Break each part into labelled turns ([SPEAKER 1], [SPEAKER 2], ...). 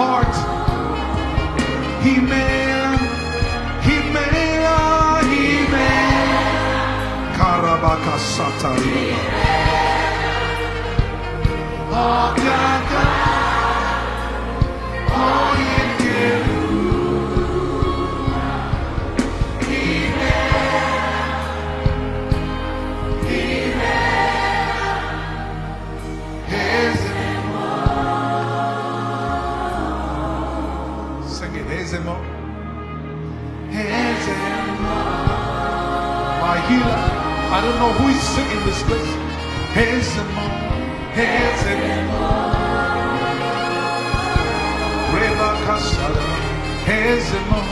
[SPEAKER 1] heart. He may, Karabaka Satari. Oh, God. My healer, I don't know who is singing this place. Hezemo, Reba Kasada, Hezemo.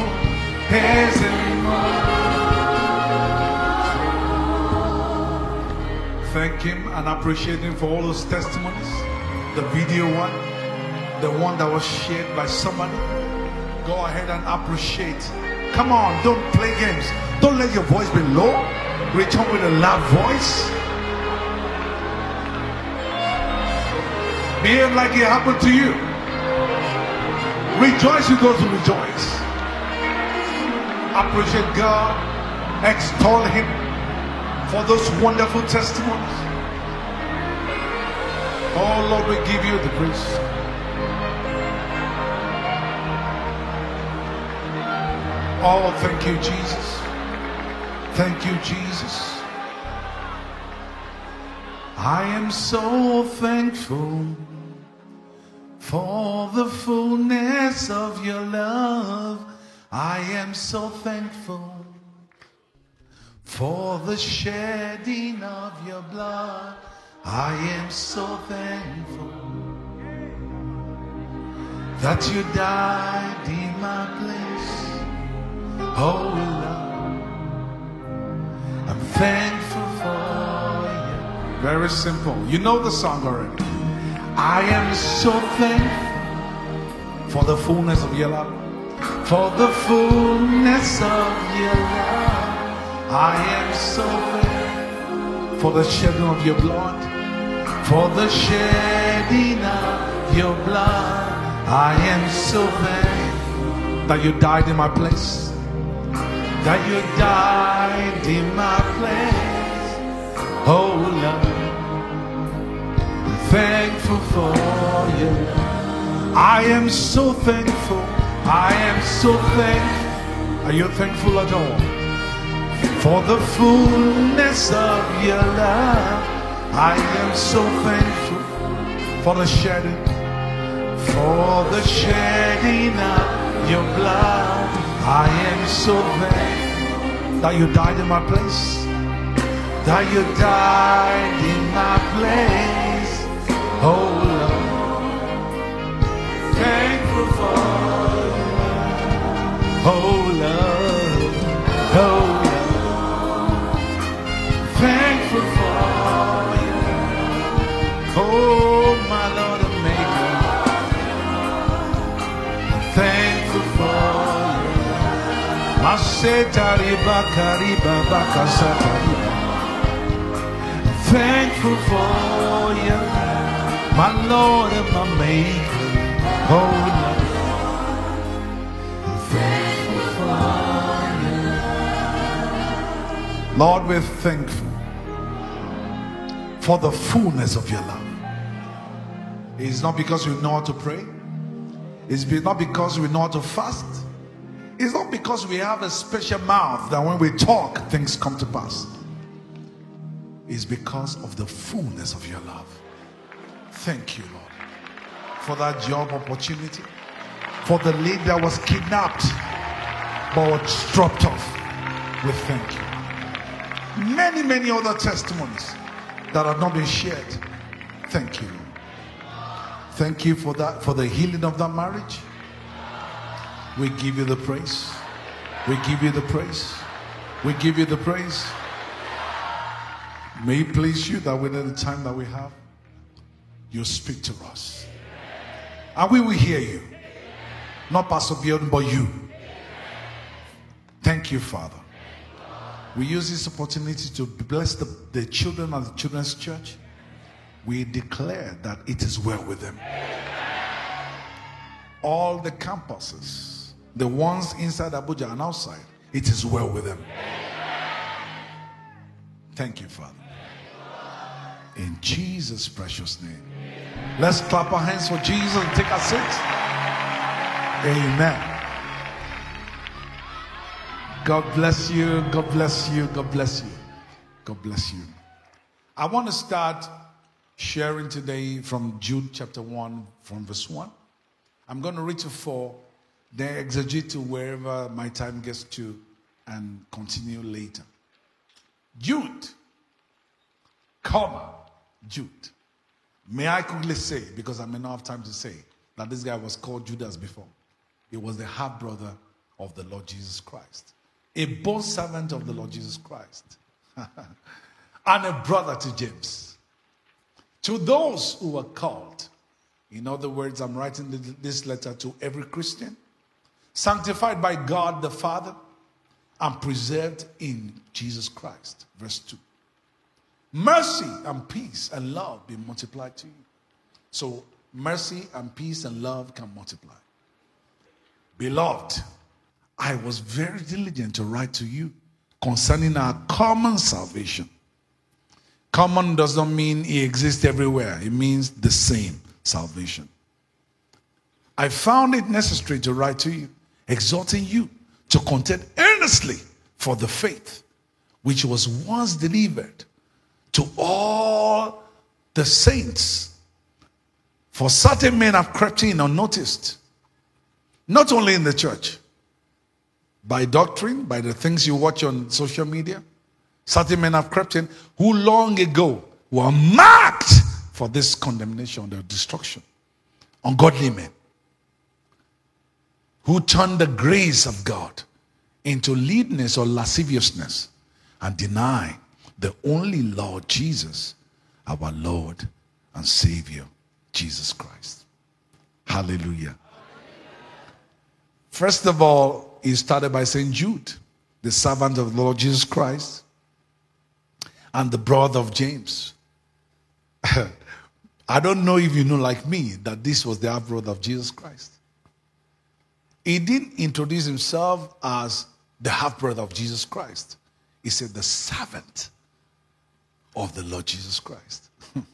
[SPEAKER 1] Thank him and appreciate him for all those testimonies. The video one, the one that was shared by somebody. Go ahead and appreciate. Come on, don't play games. Don't let your voice be low. Return with a loud voice. Behave like it happened to you. Rejoice with those who rejoice. Appreciate God. Extol him for those wonderful testimonies. Oh Lord, we give you the praise. Oh, thank you, Jesus. Thank you, Jesus. I am so thankful for the fullness of your love. I am so thankful for the shedding of your blood. I am so thankful that you died in my place. Oh Lord, I'm thankful for you. Very simple. You know the song already. I am so thankful for the fullness of your love. For the fullness of your love. I am so thankful for the shedding of your blood. For the shedding of your blood. I am so thankful that you died in my place. That you died in my place. Oh Lord, I'm thankful for you. I am so thankful. I am so thankful. Are you thankful at all? For the fullness of your love. I am so thankful for the shedding. For the shedding of your blood. I am so thankful that you died in my place. That you died in my place. Oh Lord, thankful for you. Oh Lord, oh Lord, thankful for you. Oh my Lord and Maker, thankful for you. Thankful for you, my Lord and my Maker. Oh Lord, thankful for you. Lord, we're thankful for the fullness of your love. It's not because we know how to pray. It's not because we know how to fast. It's not because we have a special mouth that when we talk, things come to pass. It's because of the fullness of your love. Thank you, Lord, for that job opportunity, for the lady that was kidnapped but was dropped off. We thank you. Many, many other testimonies that have not been shared. Thank you, Lord. Thank you for that, for the healing of that marriage. We give you the praise. We give you the praise. We give you the praise. May it please you that within the time that we have, you speak to us. And we will hear you. Not Pastor Bjorn, but you. Thank you, Father. We use this opportunity to bless the children of the Children's Church. We declare that it is well with them. all the campuses, the ones inside Abuja and outside, it is well with them. Thank you, Father. In Jesus' precious name. Let's clap our hands for Jesus and take our seats. Amen. God bless you. God bless you. God bless you. God bless you. I want to start sharing today from Jude chapter 1, from verse 1. I'm going to read to 4, then exegete to wherever my time gets to and continue later. Jude, comma, Jude. May I quickly say, because I may not have time to say, that this guy was called Judas before. He was the half-brother of the Lord Jesus Christ. A born servant of the Lord Jesus Christ. And a brother to James. To those who were called. In other words, I'm writing this letter to every Christian. Sanctified by God the Father and preserved in Jesus Christ. Verse 2. Mercy and peace and love be multiplied to you. So mercy and peace and love can multiply. Beloved, I was very diligent to write to you concerning our common salvation. Common does not mean it exists everywhere. It means the same salvation. I found it necessary to write to you, exhorting you to contend earnestly for the faith which was once delivered to all the saints. For certain men have crept in unnoticed, not only in the church, by doctrine, by the things you watch on social media. Certain men have crept in who long ago were marked for this condemnation, their destruction. Ungodly men who turned the grace of God into lewdness or lasciviousness and deny the only Lord Jesus, our Lord and Savior, Jesus Christ. Hallelujah. First of all, he started by saying Jude, the servant of the Lord Jesus Christ, and the brother of James. I don't know if you know, like me, that this was the half-brother of Jesus Christ. He didn't introduce himself as the half-brother of Jesus Christ. He said the servant of the Lord Jesus Christ.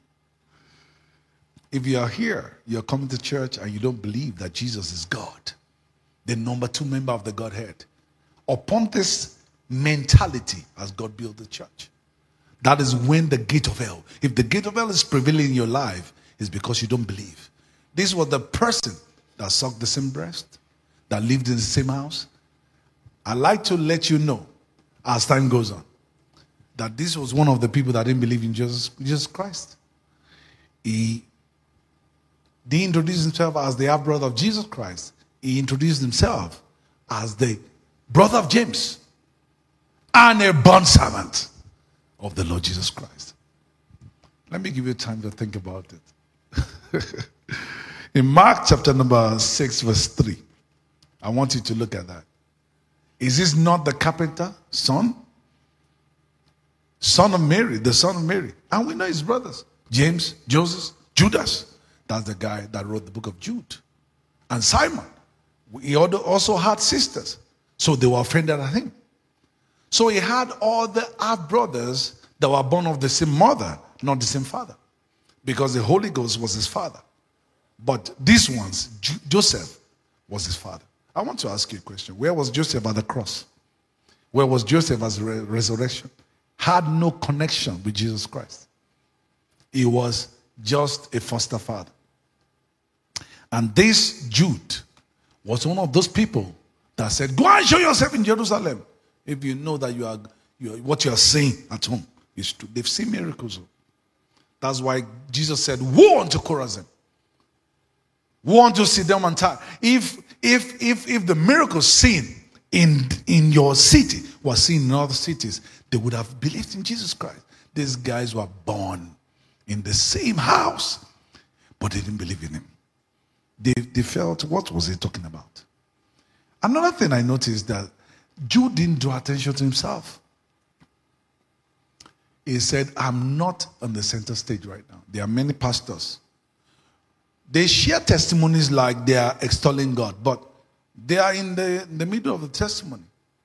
[SPEAKER 1] If you are here, you're coming to church and you don't believe that Jesus is God, the number 2 member of the Godhead, upon this mentality has God built the church. That is when the gate of hell, if the gate of hell is prevailing in your life, it's because you don't believe. This was the person that sucked the same breast, that lived in the same house. I like to let you know, as time goes on, that this was one of the people that didn't believe in Jesus Christ. He introduced himself as the half-brother of Jesus Christ. He introduced himself as the brother of James and a bond servant of the Lord Jesus Christ. Let me give you time to think about it. In Mark chapter number 6 verse 3, I want you to look at that. Is this not the carpenter son? Son of Mary, the son of Mary. And we know his brothers. James, Joseph, Judas. That's the guy that wrote the book of Jude. And Simon. He also had sisters. So they were offended at him. So he had all the half-brothers that were born of the same mother, not the same father. Because the Holy Ghost was his father. But these ones, Joseph was his father. I want to ask you a question. Where was Joseph at the cross? Where was Joseph at the resurrection? Had no connection with Jesus Christ. He was just a foster father. And this Jude was one of those people that said, go and show yourself in Jerusalem. If you know that what you are saying at home is true. They've seen miracles. That's why Jesus said, woe unto Chorazin. Woe unto Sidon and Tyre. If the miracles seen in your city were seen in other cities, they would have believed in Jesus Christ. These guys were born in the same house, but they didn't believe in him. They felt, what was he talking about? Another thing I noticed that Jude didn't draw attention to himself. He said, I'm not on the center stage right now. There are many pastors They share testimonies like they are extolling God, but they are in the middle of the testimony.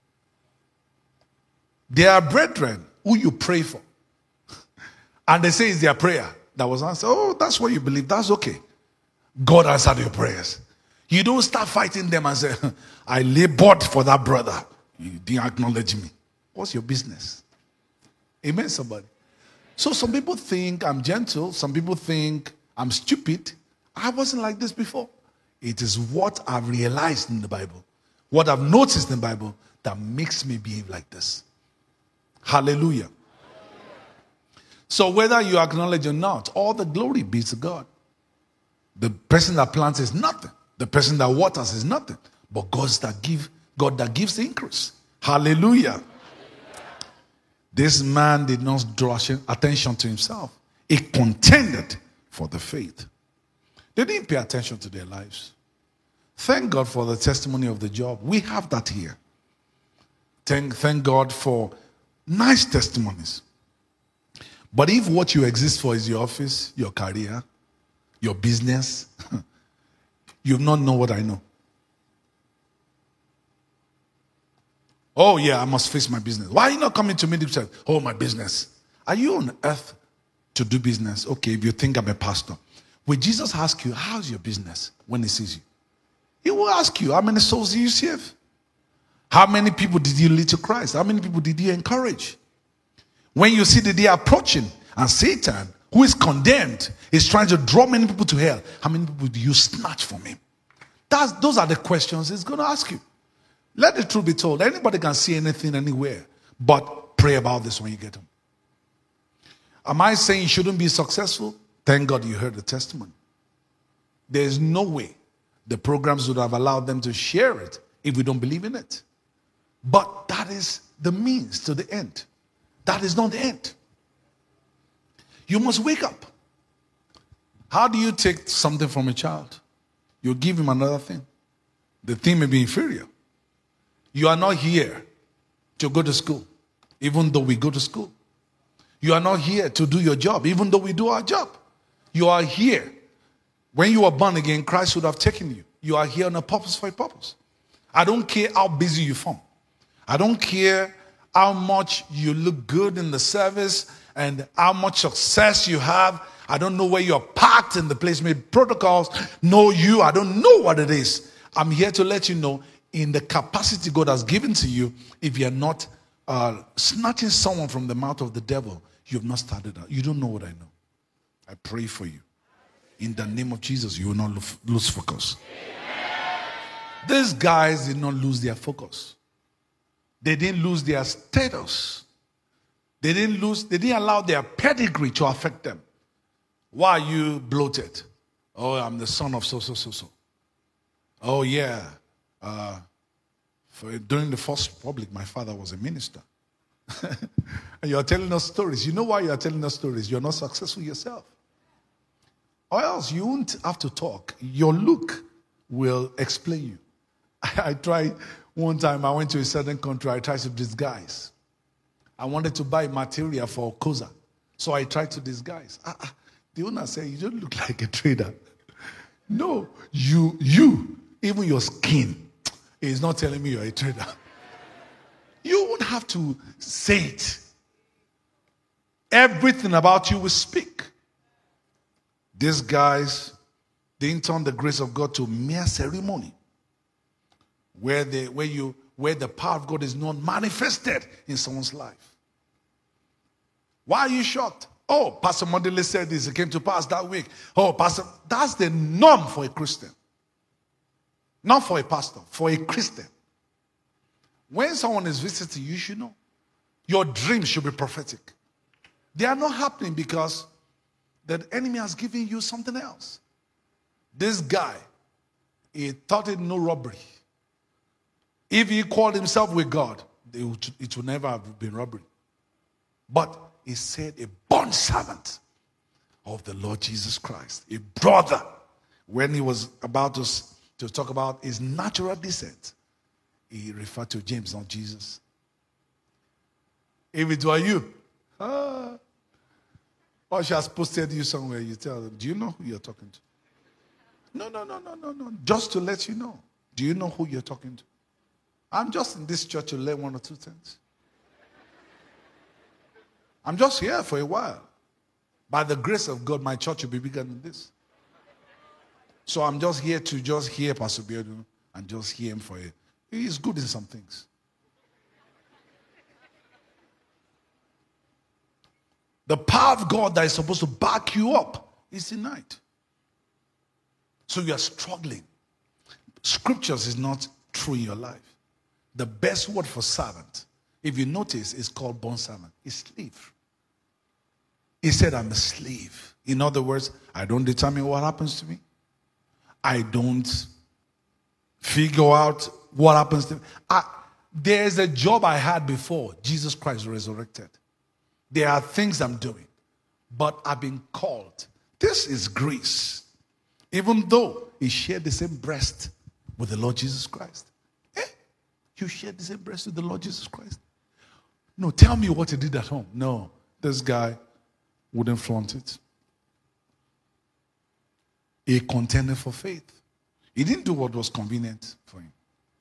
[SPEAKER 1] They are brethren who you pray for. And they say it's their prayer that was answered. Oh, that's what you believe. That's okay. God answered your prayers. You don't start fighting them and say, I labored for that brother. You didn't acknowledge me. What's your business? Amen, somebody. So some people think I'm gentle. Some people think I'm stupid. I wasn't like this before. It is what I've realized in the Bible, what I've noticed in the Bible that makes me behave like this. Hallelujah. So whether you acknowledge or not, all the glory be to God. The person that plants is nothing. The person that waters is nothing. But God that gives the increase. Hallelujah. This man did not draw attention to himself. He contended for the faith. They didn't pay attention to their lives. Thank God for the testimony of the job. We have that here. Thank God for nice testimonies. But if what you exist for is your office, your career, your business, you not know what I know. Oh yeah, I must face my business. Why are you not coming to me to say, oh, my business? Are you on earth to do business? Okay, if you think I'm a pastor. Will Jesus ask you, how's your business when he sees you? He will ask you, how many souls did you save? How many people did you lead to Christ? How many people did you encourage? When you see the day approaching and Satan, who is condemned, is trying to draw many people to hell, how many people do you snatch from him? Those are the questions he's going to ask you. Let the truth be told. Anybody can see anything anywhere, but pray about this when you get home. Am I saying you shouldn't be successful? Thank God you heard the testimony. There is no way the programs would have allowed them to share it if we don't believe in it. But that is the means to the end. That is not the end. You must wake up. How do you take something from a child? You give him another thing. The thing may be inferior. You are not here to go to school, even though we go to school. You are not here to do your job, even though we do our job. You are here. When you are born again, Christ would have taken you. You are here on a purpose for a purpose. I don't care how busy you form. I don't care how much you look good in the service and how much success you have. I don't know where you're parked in the place. Maybe protocols know you. I don't know what it is. I'm here to let you know, in the capacity God has given to you, if you're not snatching someone from the mouth of the devil, you've not started out. You don't know what I know. I pray for you. In the name of Jesus, you will not lose focus. These guys did not lose their focus. They didn't lose their status. They didn't allow their pedigree to affect them. Why are you bloated? Oh, I'm the son of so. Oh, yeah. During the First Republic, my father was a minister. And you're telling us stories. You know why you are telling us stories? You're not successful yourself. Or else you won't have to talk. Your look will explain you. I tried one time, I went to a certain country, I tried to disguise. I wanted to buy material for Koza. So I tried to disguise. The owner said, you don't look like a trader. No, you, even your skin is not telling me you're a trader. You won't have to say it. Everything about you will speak. These guys didn't turn the grace of God to mere ceremony, where the power of God is not manifested in someone's life. Why are you shocked? Oh, Pastor Mondele said this, it came to pass that week. Oh, Pastor, that's the norm for a Christian. Not for a pastor, for a Christian. When someone is visiting, you should know. Your dreams should be prophetic. They are not happening because the enemy has given you something else. This guy, he thought it no robbery. If he called himself with God, it would never have been robbery. But he said a bond servant of the Lord Jesus Christ, a brother. When he was about to talk about his natural descent, he referred to James, not Jesus. If it were you, or she has posted you somewhere, you tell them, do you know who you're talking to? No. Just to let you know. Do you know who you're talking to? I'm just in this church to learn one or two things. I'm just here for a while. By the grace of God, my church will be bigger than this. So I'm just here to just hear Pastor Biodu and just hear him for it. He's good in some things. The power of God that is supposed to back you up is denied. So you are struggling. Scriptures is not true in your life. The best word for servant, if you notice, is called bond servant. It's slave. He said, I'm a slave. In other words, I don't determine what happens to me. I don't figure out what happens to me. There's a job I had before Jesus Christ resurrected. There are things I'm doing, but I've been called. This is grace. Even though he shared the same breast with the Lord Jesus Christ. You shared the same breast with the Lord Jesus Christ? No, tell me what he did at home. No, this guy wouldn't flaunt it. He contended for faith. He didn't do what was convenient for him.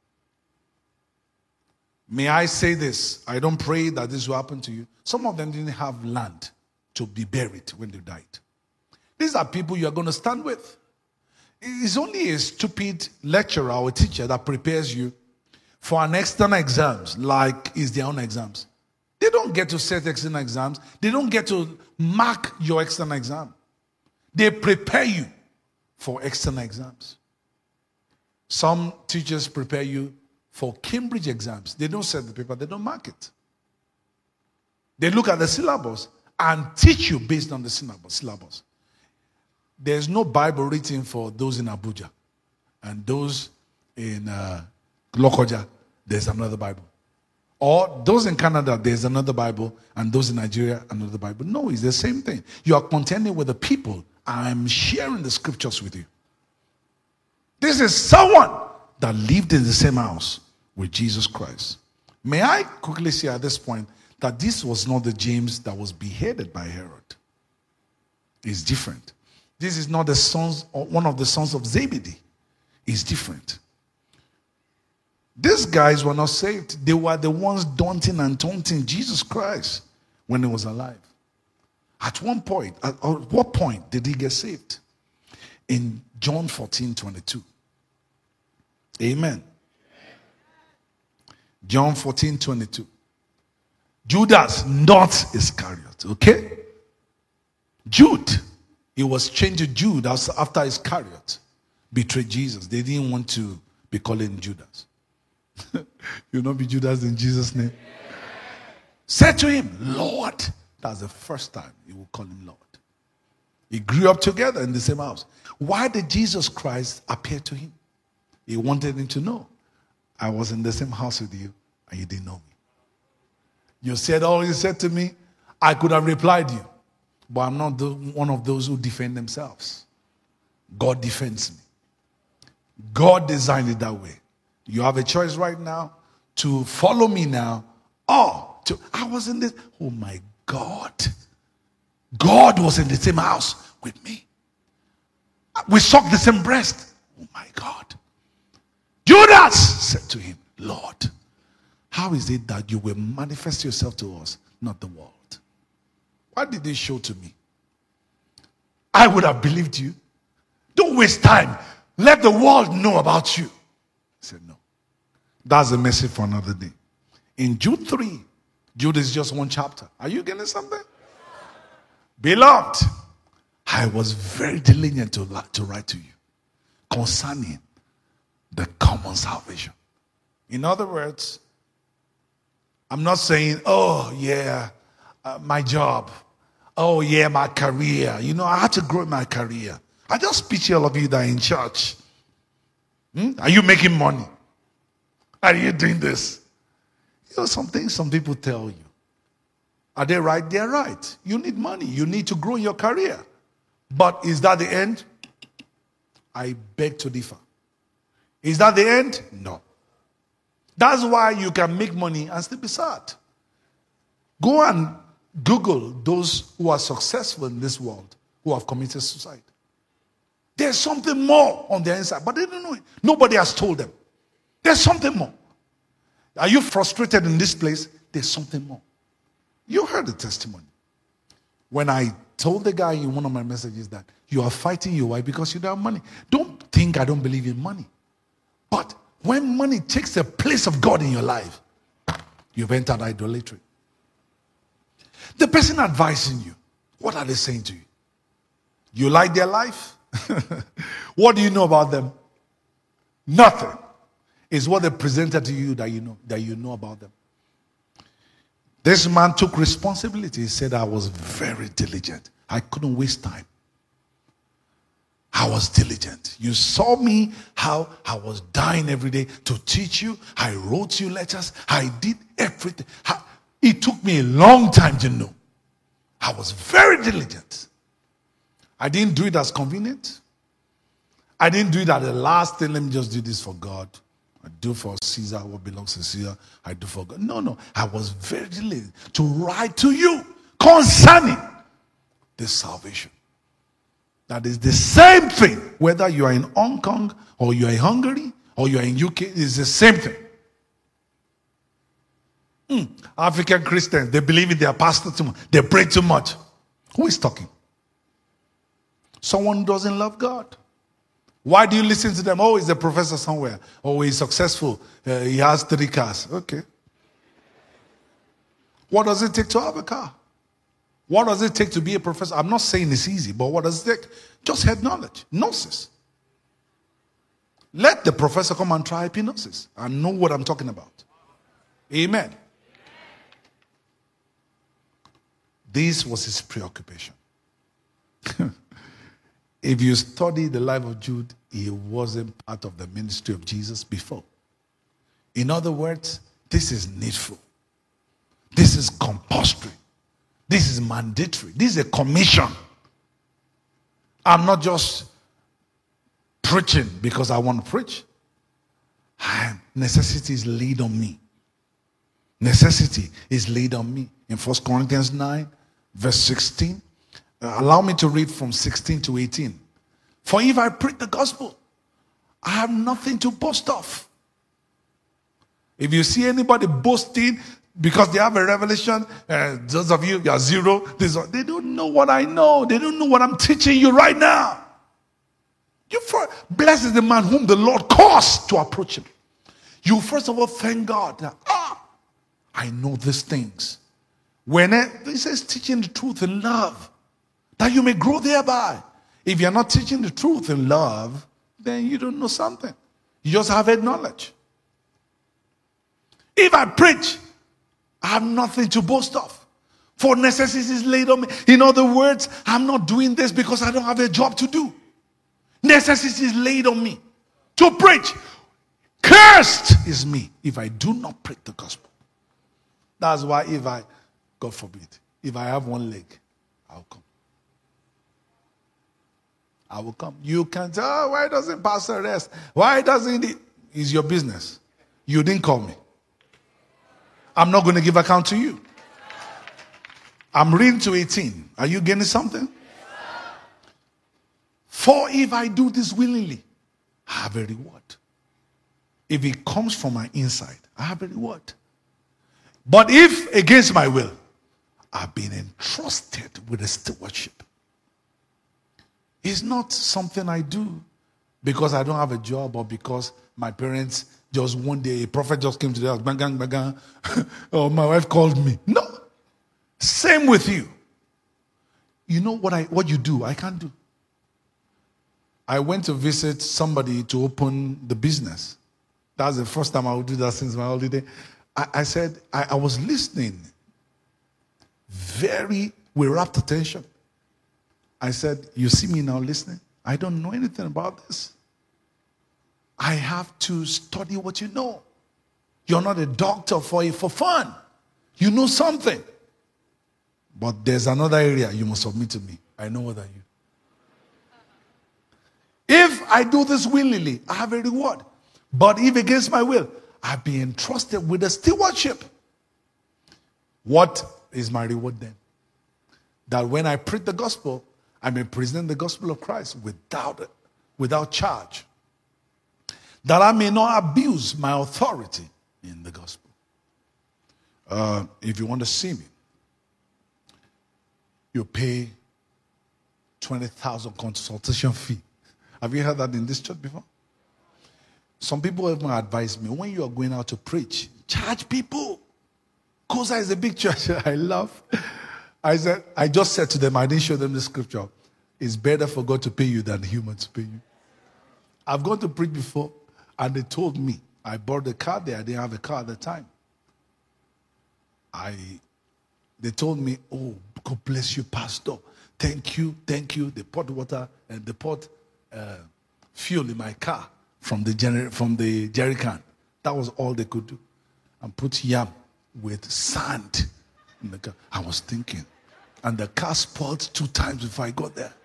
[SPEAKER 1] May I say this? I don't pray that this will happen to you. Some of them didn't have land to be buried when they died. These are people you are going to stand with. It's only a stupid lecturer or teacher that prepares you for an external exams like it's their own exams. They don't get to set external exams. They don't get to mark your external exam. They prepare you for external exams. Some teachers prepare you for Cambridge exams. They don't set the paper. They don't mark it. They look at the syllabus and teach you based on the syllabus. There's no Bible written for those in Abuja. And those in Lokoja, there's another Bible. Or those in Canada, there's another Bible. And those in Nigeria, another Bible. No, it's the same thing. You are contending with the people. I'm sharing the scriptures with you. This is someone that lived in the same house with Jesus Christ. May I quickly say at this point that this was not the James that was beheaded by Herod. It's different. This is not the sons or one of the sons of Zebedee. It's different. These guys were not saved. They were the ones daunting and taunting Jesus Christ when he was alive. At what point did he get saved? In John 14:22. Amen. John 14:22. Judas, not Iscariot. Okay? Jude. He was changed to Jude after Iscariot betrayed Jesus. They didn't want to be calling Judas. You'll not be Judas in Jesus' name. Said to him, Lord. That's the first time he will call him Lord. He grew up together in the same house. Why did Jesus Christ appear to him? He wanted him to know. I was in the same house with you and you didn't know me. You said all you said to me. I could have replied you. But I'm not one of those who defend themselves. God defends me. God designed it that way. You have a choice right now to follow me now or to, I was in this. Oh my God. God was in the same house with me. We sucked the same breast. Oh my God. Judas said to him, Lord, how is it that you will manifest yourself to us, not the world? What did they show to me? I would have believed you. Don't waste time. Let the world know about you. He said, no. That's a message for another day. In Jude 3, Jude is just one chapter. Are you getting something? Beloved, I was very diligent to write to you concerning the common salvation. In other words, I'm not saying, oh yeah, my job. Oh yeah, my career. You know, I had to grow in my career. I just picture all of you that are in church. Are you making money? Are you doing this? You know, some things some people tell you. Are they right? They're right. You need money. You need to grow in your career. But is that the end? I beg to differ. Is that the end? No. That's why you can make money and still be sad. Go and Google those who are successful in this world who have committed suicide. There's something more on their inside, but they don't know it. Nobody has told them. There's something more. Are you frustrated in this place? There's something more. You heard the testimony. When I told the guy in one of my messages that you are fighting your wife because you don't have money. Don't think I don't believe in money. But when money takes the place of God in your life, you've entered idolatry. The person advising you, what are they saying to you? You like their life? What do you know about them? Nothing. It's what they presented to you that you know about them. This man took responsibility. He said, I was very diligent. I couldn't waste time. I was diligent. You saw me how I was dying every day to teach you. I wrote you letters. I did everything. It took me a long time to know. I was very diligent. I didn't do it as convenient. I didn't do it at the last thing. Let me just do this for God. I do for Caesar what belongs to Caesar. I do for God. No. I was very diligent to write to you concerning this salvation. That is the same thing. Whether you are in Hong Kong or you are in Hungary or you are in UK, it's the same thing. African Christians, they believe in their pastor too much. They pray too much. Who is talking? Someone who doesn't love God. Why do you listen to them? Oh, he's a professor somewhere. Oh, he's successful. He has 3 cars. Okay. What does it take to have a car? What does it take to be a professor? I'm not saying it's easy, but what does it take? Just head knowledge. Gnosis. Let the professor come and try hypnosis and know what I'm talking about. Amen. This was his preoccupation. If you study the life of Jude, he wasn't part of the ministry of Jesus before. In other words, this is needful. This is compulsory. This is mandatory. This is a commission. I'm not just preaching because I want to preach. Necessity is laid on me. Necessity is laid on me. In 1 Corinthians 9, verse 16. Allow me to read from 16 to 18. For if I preach the gospel, I have nothing to boast of. If you see anybody boasting because they have a revelation, those of you are zero, they don't know what I know. They don't know what I'm teaching you right now. Blessed is the man whom the Lord caused to approach him. You first of all thank God that, I know these things. When he says teaching the truth in love, that you may grow thereby. If you're not teaching the truth in love, then you don't know something. You just have head knowledge. If I preach, I have nothing to boast of. For necessity is laid on me. In other words, I'm not doing this because I don't have a job to do. Necessity is laid on me to preach. Cursed is me if I do not preach the gospel. That's why God forbid, if I have one leg, I'll come. I will come. You can say, why doesn't Pastor rest? Why doesn't he? It's your business. You didn't call me. I'm not going to give account to you. I'm reading to 18. Are you getting something? For if I do this willingly, I have a reward. If it comes from my inside, I have a reward. But if against my will, I've been entrusted with a stewardship. It's not something I do because I don't have a job or because my parents just one day, a prophet just came to the house, bang, bang, bang, or my wife called me. No. Same with you. You know what you do, I can't do. I went to visit somebody to open the business. That's the first time I would do that since my holiday. I said, I was listening with rapt attention. I said, you see me now listening? I don't know anything about this. I have to study what you know. You're not a doctor for fun. You know something. But there's another area you must submit to me. I know what are you. If I do this willingly, I have a reward. But if against my will, I've been entrusted with a stewardship. What is my reward then? That when I preach the gospel, I may present the gospel of Christ without without charge, that I may not abuse my authority in the gospel. If you want to see me, you pay 20,000 consultation fee. Have you heard that in this church before? Some people even advise me, when you are going out to preach, charge people. Kosa is a big church I love. I just said to them, I didn't show them the scripture. It's better for God to pay you than humans to pay you. I've gone to preach before, and they told me, I bought a car there. I didn't have a car at the time. They told me, oh, God bless you, pastor. Thank you. They poured water and they poured fuel in my car from the jerry can. That was all they could do. And put yam with sand in the car. I was thinking. And the car spoiled 2 times before I got there.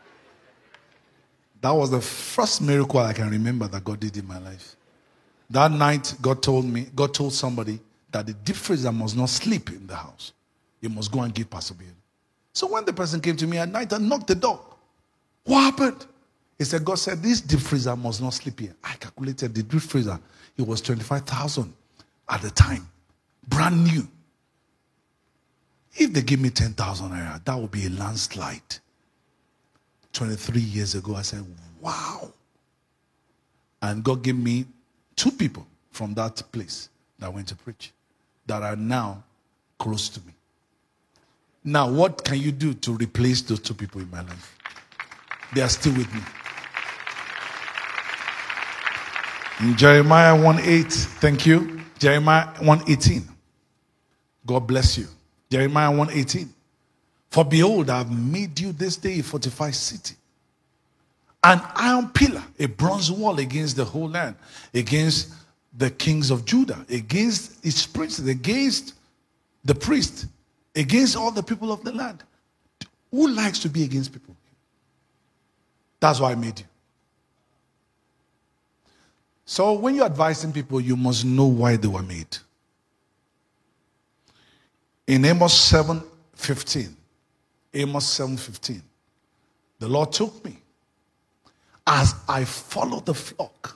[SPEAKER 1] That was the first miracle I can remember that God did in my life. That night, God told somebody that the deep freezer must not sleep in the house. You must go and give Pastor Bill. So when the person came to me at night and knocked the door, what happened? He said, God said, this deep freezer must not sleep here. I calculated the deep freezer. It was 25,000 at the time. Brand new. If they give me 10,000 naira, that would be a landslide. 23 years ago, I said, wow. And God gave me 2 people from that place that went to preach that are now close to me. Now, what can you do to replace those 2 people in my life? They are still with me. In Jeremiah 1:8, thank you. Jeremiah 1:18. God bless you. Jeremiah 1:18. For behold, I have made you this day a fortified city, an iron pillar, a bronze wall against the whole land, against the kings of Judah, against its princes, against the priest, against all the people of the land. Who likes to be against people? That's why I made you. So when you're advising people, you must know why they were made. In Amos 7:15, the Lord took me as I followed the flock.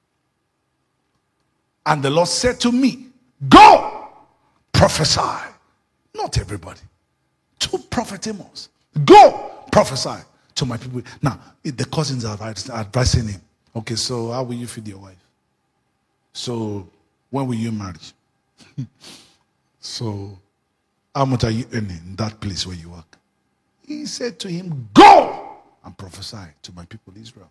[SPEAKER 1] And the Lord said to me, go, prophesy. Not everybody. To Prophet Amos. Go, prophesy to my people. Now, the cousins are advising him. Okay, so how will you feed your wife? So, when will you marry? So, how much are you earning in that place where you work? He said to him, go and prophesy to my people Israel.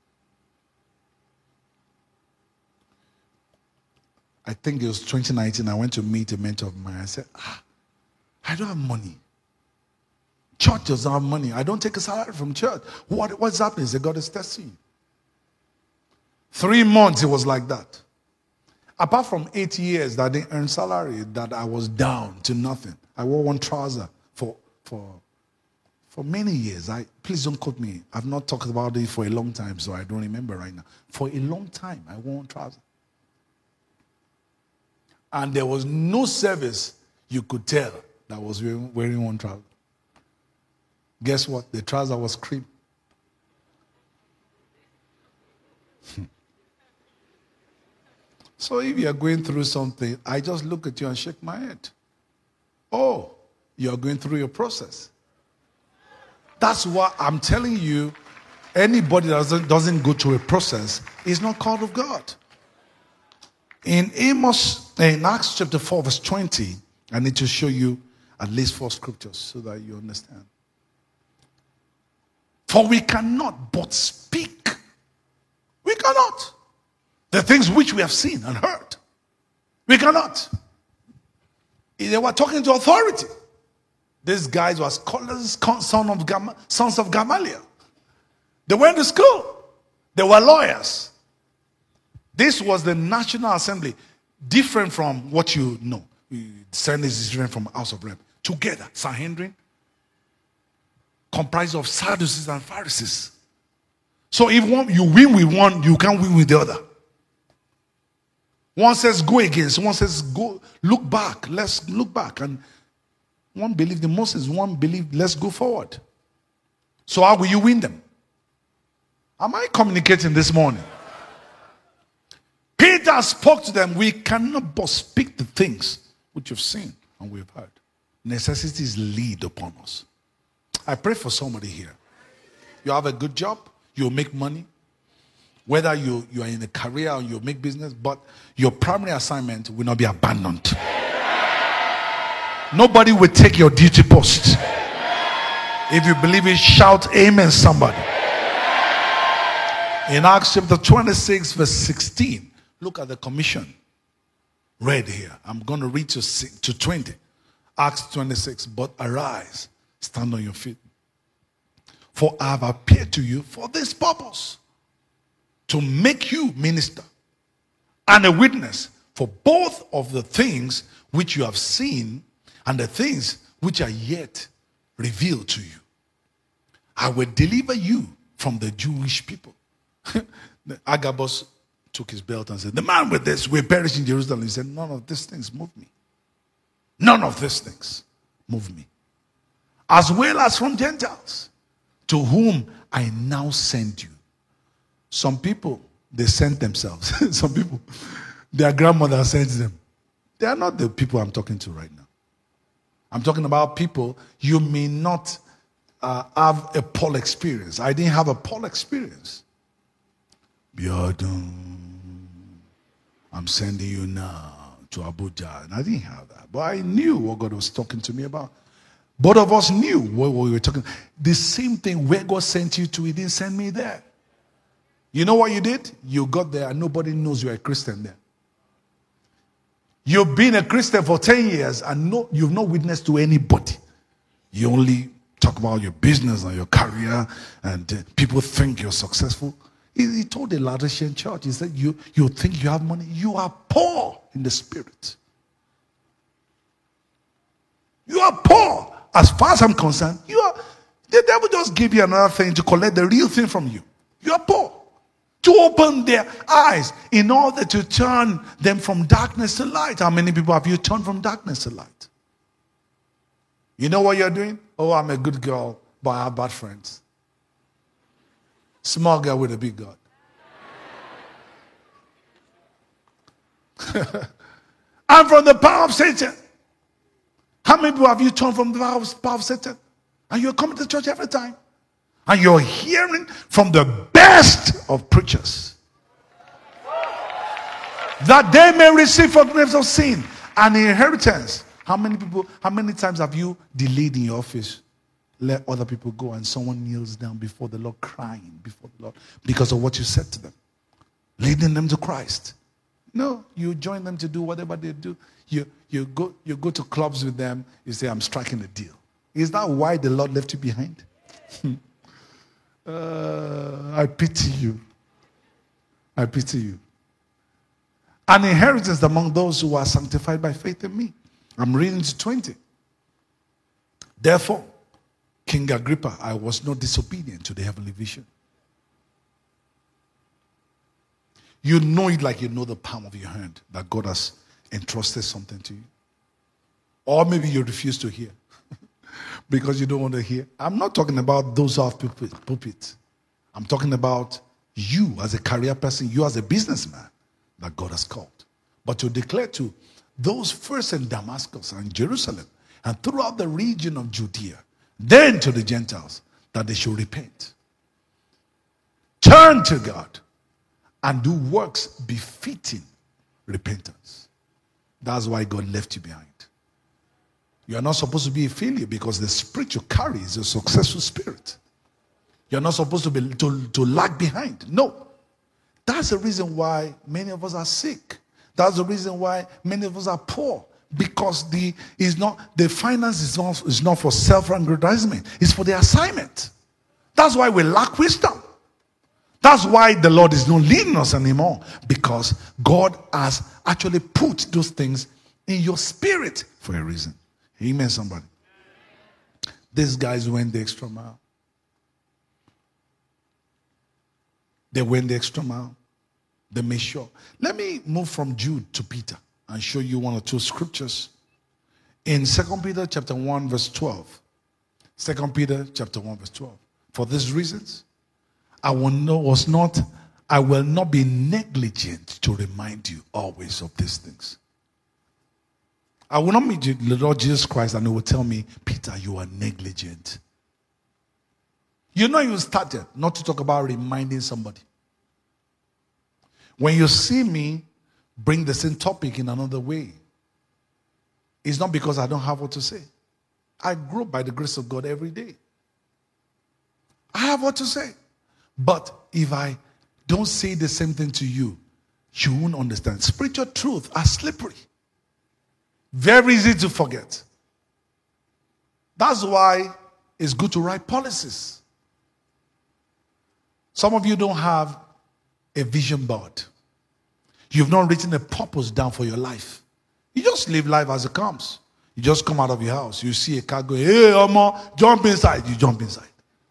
[SPEAKER 1] I think it was 2019. I went to meet a mentor of mine. I said, I don't have money. Church doesn't have money. I don't take a salary from church. What's happening? He said, God is testing you. 3 months it was like that. Apart from 8 years that I didn't earn salary, that I was down to nothing. I wore one trouser for many years. Please don't quote me. I've not talked about it for a long time, so I don't remember right now. For a long time, I wore one trouser. And there was no service you could tell that I was wearing one trouser. Guess what? The trouser was cream. So if you are going through something, I just look at you and shake my head. Oh, you are going through your process. That's why I'm telling you, anybody that doesn't go through a process is not called of God. In Acts chapter 4 verse 20, I need to show you at least 4 scriptures so that you understand. For we cannot but speak. We cannot. The things which we have seen and heard. We cannot. They were talking to authority. These guys were scholars, sons of Gamaliel. They went to school. They were lawyers. This was the National Assembly. Different from what you know. Senate is different from House of Rep. Together, Sanhedrin, comprised of Sadducees and Pharisees. So if you win with one, you can't win with the other. One says go against, one says go, look back, let's look back. And one believed in Moses, one believed let's go forward. So how will you win them? Am I communicating this morning? Peter spoke to them. We cannot but speak the things which you've seen and we've heard. Necessities lead upon us. I pray for somebody here. You have a good job. You'll make money. Whether you are in a career or you make business, but your primary assignment will not be abandoned. Nobody will take your duty post. If you believe it, shout amen, somebody. In Acts chapter 26, verse 16, look at the commission. Read here. I'm going to read to 20. Acts 26, but arise, stand on your feet. For I have appeared to you for this purpose, to make you minister and a witness for both of the things which you have seen and the things which are yet revealed to you. I will deliver you from the Jewish people. Agabus took his belt and said, the man with this will perish in Jerusalem. He said, none of these things move me. None of these things move me. As well as from Gentiles, to whom I now send you. Some people, they sent themselves. Some people, their grandmother sent them. They are not the people I'm talking to right now. I'm talking about people you may not have a Paul experience. I didn't have a Paul experience. Biodun, I'm sending you now to Abuja. And I didn't have that. But I knew what God was talking to me about. Both of us knew what we were talking. The same thing where God sent you to, He didn't send me there. You know what you did? You got there and nobody knows you're a Christian there. You've been a Christian for 10 years and you've not witnessed to anybody. You only talk about your business and your career and people think you're successful. He told the Laodicean church, he said, you think you have money? You are poor in the spirit. You are poor. As far as I'm concerned, the devil just gave you another thing to collect the real thing from you. You are poor. To open their eyes in order to turn them from darkness to light. How many people have you turned from darkness to light? You know what you're doing? Oh, I'm a good girl, but I have bad friends. Small girl with a big God. I'm from the power of Satan. How many people have you turned from the power of Satan? And you're coming to church every time. And you're hearing from the best of preachers. That they may receive forgiveness of sin and inheritance. How many times have you delayed in your office? Let other people go and someone kneels down before the Lord crying before the Lord because of what you said to them. Leading them to Christ. No, you join them to do whatever they do. You go to clubs with them. You say, I'm striking a deal. Is that why the Lord left you behind? I pity you. I pity you. An inheritance among those who are sanctified by faith in me. I'm reading to 20. Therefore, King Agrippa, I was not disobedient to the heavenly vision. You know it like you know the palm of your hand that God has entrusted something to you. Or maybe you refuse to hear because you don't want to hear. I'm not talking about those who have pulpit. I'm talking about you as a career person, you as a businessman that God has called. But to declare to those first in Damascus and Jerusalem and throughout the region of Judea, then to the Gentiles, that they should repent. Turn to God and do works befitting repentance. That's why God left you behind. You are not supposed to be a failure because the spirit you carry is a successful spirit. You're not supposed to lag behind. No. That's the reason why many of us are sick. That's the reason why many of us are poor. Because the finance is not for self-aggrandizement. It's for the assignment. That's why we lack wisdom. That's why the Lord is not leading us anymore. Because God has actually put those things in your spirit for a reason. Amen, somebody. These guys went the extra mile. They went the extra mile. They made sure. Let me move from Jude to Peter and show you one or two scriptures. In 2 Peter chapter 1 verse 12. 2 Peter chapter 1 verse 12. For these reasons, I will not be negligent to remind you always of these things. I will not meet the Lord Jesus Christ and he will tell me, Peter, you are negligent. You know you started not to talk about reminding somebody. When you see me bring the same topic in another way, it's not because I don't have what to say. I grow by the grace of God every day. I have what to say. But if I don't say the same thing to you, you won't understand. Spiritual truth are slippery. Very easy to forget. That's why it's good to write policies. Some of you don't have a vision board. You've not written a purpose down for your life. You just live life as it comes. You just come out of your house. You see a car going, hey, Omo, jump inside. You jump inside.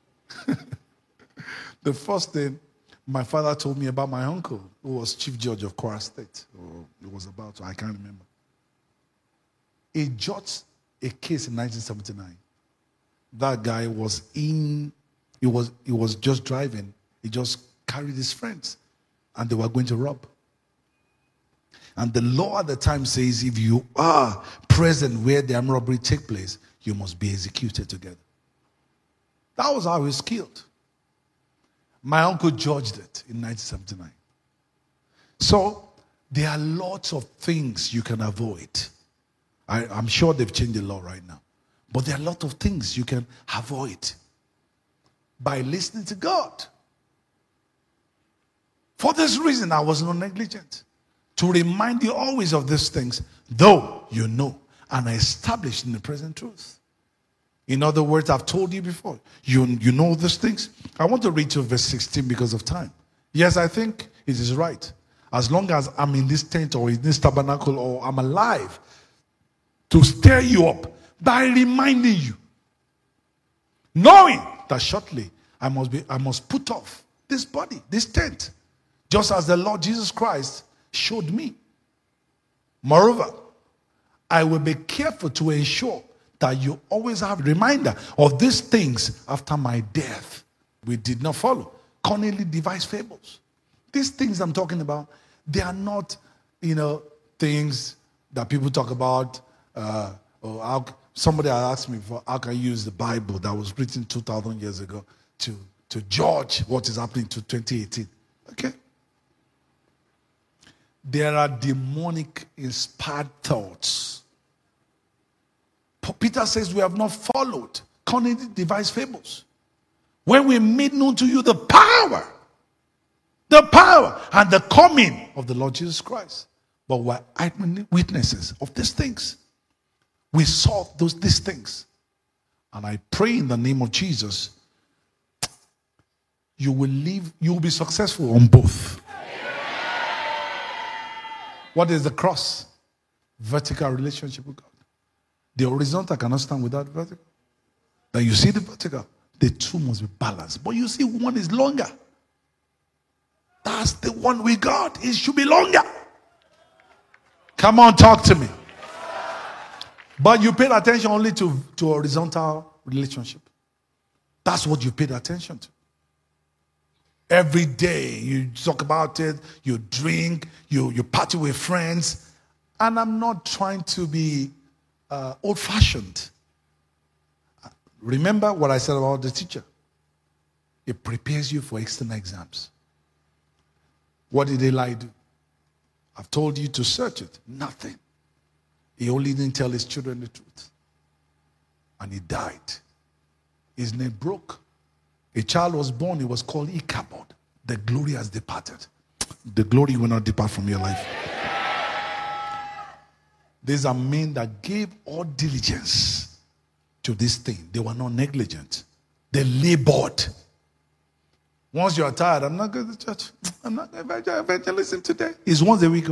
[SPEAKER 1] The first thing my father told me about my uncle, who was chief judge of Kwara State, or it was about to, I can't remember. He judged a case in 1979. That guy was he was just driving. He just carried his friends, and they were going to rob. And the law at the time says if you are present where the armed robbery take place, you must be executed together. That was how he was killed. My uncle judged it in 1979. So there are lots of things you can avoid. I'm sure they've changed the law right now. But there are a lot of things you can avoid by listening to God. For this reason, I was not negligent. To remind you always of these things, though you know and are established in the present truth. In other words, I've told you before, you know these things. I want to read to verse 16 because of time. Yes, I think it is right. As long as I'm in this tent or in this tabernacle or I'm alive, to stir you up by reminding you, knowing that shortly I must put off this body, this tent, just as the Lord Jesus Christ showed me. Moreover, I will be careful to ensure that you always have a reminder of these things after my death. We did not follow. Cunningly devised fables. These things I'm talking about, they are not, things that people talk about. Somebody had asked me before, how can you use the Bible that was written 2,000 years ago to judge what is happening to 2018? Okay. There are demonic inspired thoughts. Peter says we have not followed cunningly devised fables. When we made known to you the power and the coming of the Lord Jesus Christ. But we're witnesses of these things. We saw these things. And I pray in the name of Jesus, you will be successful on both. What is the cross? Vertical relationship with God. The horizontal cannot stand without vertical. Then you see the vertical. The two must be balanced. But you see one is longer. That's the one with God. It should be longer. Come on, talk to me. But you paid attention only to horizontal relationship. That's what you paid attention to. Every day you talk about it, you drink, you party with friends. And I'm not trying to be old-fashioned. Remember what I said about the teacher. It prepares you for external exams. What did Eli do? I've told you to search it. Nothing. He only didn't tell his children the truth. And he died. His name broke. A child was born. He was called Ichabod. The glory has departed. The glory will not depart from your life. These are men that gave all diligence to this thing. They were not negligent. They labored. Once you are tired, I'm not going to church. I'm not going to evangelism today. It's once a week.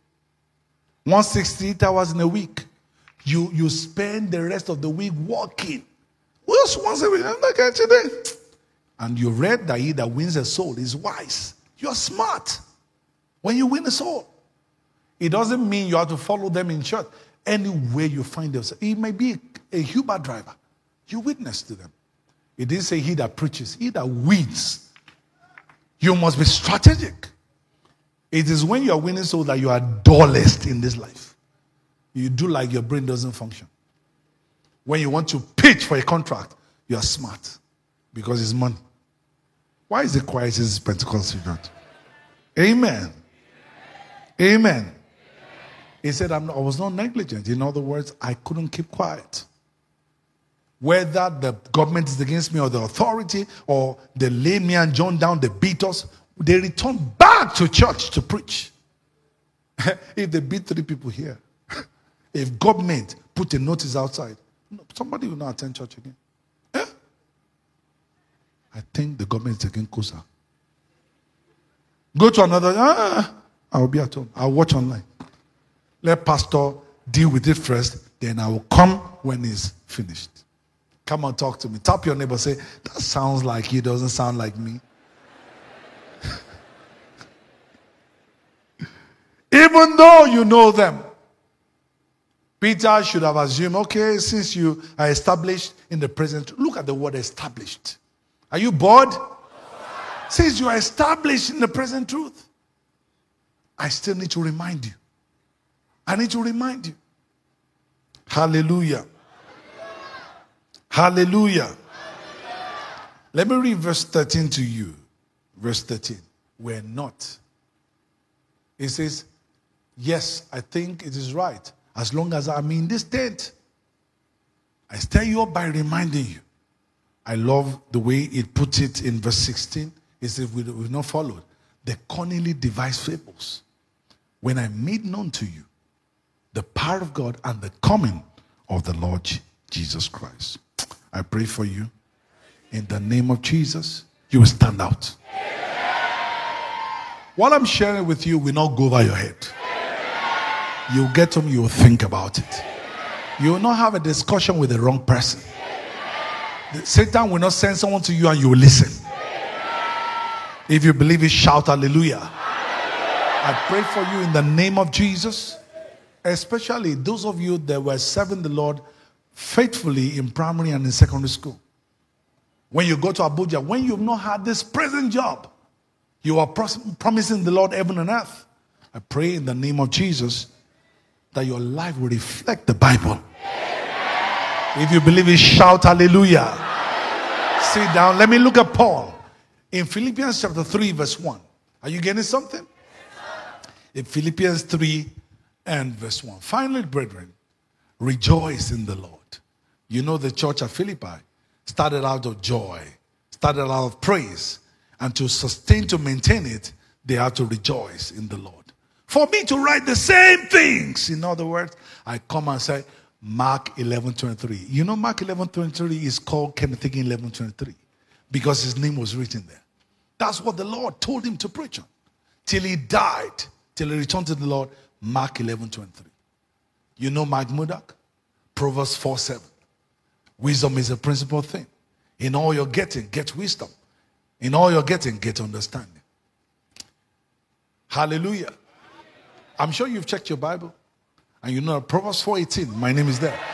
[SPEAKER 1] 168 hours in a week. You spend the rest of the week walking. Just once a week. I'm not going today. And you read that he that wins a soul is wise. You're smart when you win a soul. It doesn't mean you have to follow them in church. Anywhere you find yourself. It may be a Uber driver. You witness to them. It didn't say he that preaches. He that wins. You must be strategic. It is when you are winning souls that you are dullest in this life. You do like your brain doesn't function. When you want to pitch for a contract, you are smart because it's money. Why is it quiet in this Pentecostal church? Amen. Amen. He said, I was not negligent. In other words, I couldn't keep quiet. Whether the government is against me or the authority or they lay me and John down, they beat us, they return back to church to preach. If they beat 3 people here, if government put a notice outside, somebody will not attend church again. I think the government is against Kosa. Go to another, I'll be at home. I'll watch online. Let pastor deal with it first, then I will come when he's finished. Come on, talk to me. Tap your neighbor, say, that sounds like you, doesn't sound like me. Even though you know them. Peter should have assumed, okay, since you are established in the present, look at the word established. Are you bored? Since you are established in the present truth, I still need to remind you. I need to remind you. Hallelujah. Hallelujah. Let me read verse 13 to you. Verse 13. We're not. It says, yes, I think it is right. As long as I'm in this tent. I stir you up by reminding you. I love the way it puts it in verse 16. It says, we've not followed. The cunningly devised fables. When I made known to you the power of God and the coming of the Lord Jesus Christ. I pray for you. In the name of Jesus, you will stand out. What I'm sharing with you will not go over your head. You'll get home, you'll think about it. You will not have a discussion with the wrong person. Satan will not send someone to you and you will listen. If you believe it, shout hallelujah. I pray for you in the name of Jesus. Especially those of you that were serving the Lord faithfully in primary and in secondary school. When you go to Abuja, when you've not had this present job, you are promising the Lord heaven and earth. I pray in the name of Jesus that your life will reflect the Bible. If you believe it, shout hallelujah. Sit down. Let me look at Paul. In Philippians chapter 3 verse 1. Are you getting something? In Philippians 3 and verse 1. Finally, brethren, rejoice in the Lord. You know the church at Philippi started out of joy, started out of praise, and to sustain, to maintain it, they have to rejoice in the Lord. For me to write the same things, in other words, I come and say, Mark 11:23. You know Mark 11:23 is called Kenneth Hagin 11:23 because his name was written there. That's what the Lord told him to preach on. Till he died, till he returned to the Lord, Mark 11:23. You know Mike Murdoch? Proverbs 4:7. Wisdom is a principal thing. In all you're getting, get wisdom. In all you're getting, get understanding. Hallelujah. I'm sure you've checked your Bible. And you know Proverbs 4:18, my name is there.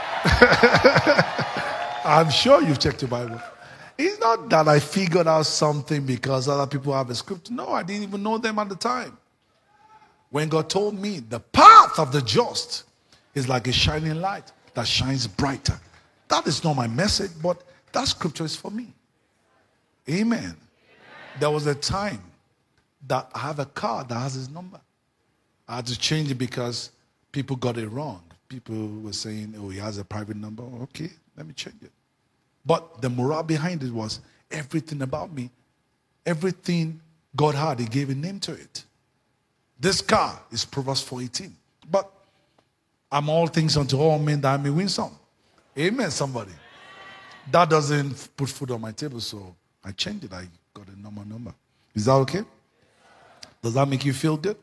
[SPEAKER 1] I'm sure you've checked your Bible. It's not that I figured out something because other people have a script. No, I didn't even know them at the time. When God told me the path of the just is like a shining light that shines brighter. That is not my message, but that scripture is for me. Amen. There was a time that I have a car that has his number. I had to change it because people got it wrong. People were saying, oh, he has a private number. Okay, let me change it. But the morale behind it was everything about me, everything God had, he gave a name to it. This car is Proverbs 4:18. But I'm all things unto all men that I may win some. Amen, somebody. That doesn't put food on my table, so I changed it. I got a normal number. Is that okay? Does that make you feel good?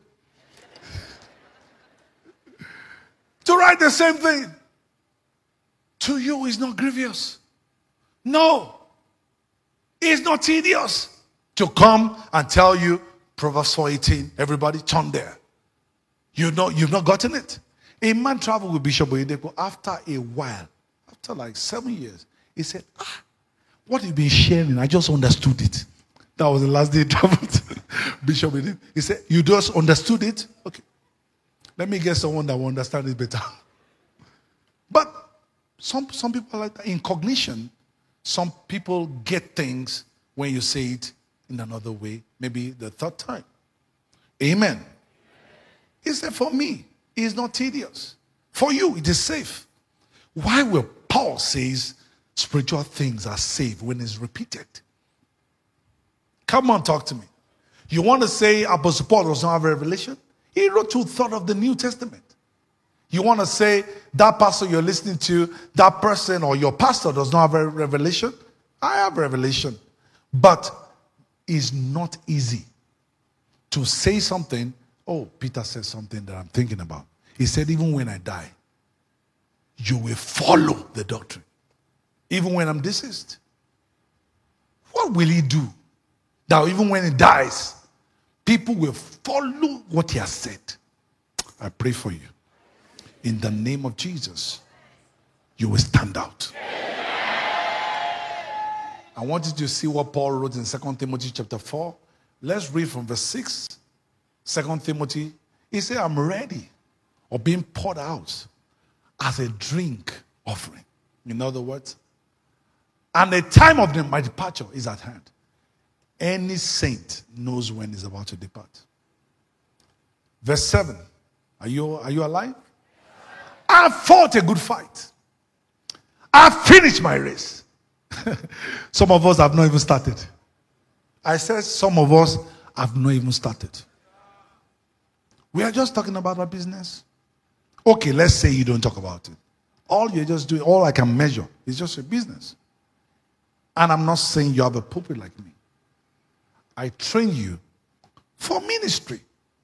[SPEAKER 1] To write the same thing to you is not grievous. No. It's not tedious to come and tell you Proverbs 4:18. Everybody turn there. You've not gotten it. A man traveled with Bishop Oyedepo. After a while, after like 7 years, he said, what you've been sharing, I just understood it. That was the last day he traveled. Bishop with him. He said, you just understood it? Okay. Let me get someone that will understand it better. But some people are like that. In cognition, some people get things when you say it in another way, maybe the third time. Amen. He said, for me, it is not tedious. For you, it is safe. Why will Paul says spiritual things are safe when it's repeated? Come on, talk to me. You want to say Apostle Paul does not have revelation? He wrote 2/3 of the New Testament. You want to say that pastor you're listening to, that person or your pastor does not have a revelation? I have revelation. But it's not easy to say something. Oh, Peter said something that I'm thinking about. He said, even when I die, you will follow the doctrine. Even when I'm deceased. What will he do? That even when he dies, people will follow what he has said. I pray for you. In the name of Jesus, you will stand out. I want you to see what Paul wrote in 2 Timothy chapter 4. Let's read from verse 6. 2 Timothy, he said, I'm ready or being poured out as a drink offering. In other words, and the time of my departure is at hand. Any saint knows when he's about to depart. Verse 7. Are you alive? I fought a good fight. I finished my race. Some of us have not even started. I said some of us have not even started. We are just talking about our business. Okay, let's say you don't talk about it. All you're just doing, all I can measure is just your business. And I'm not saying you have a pulpit like me. I train you for ministry.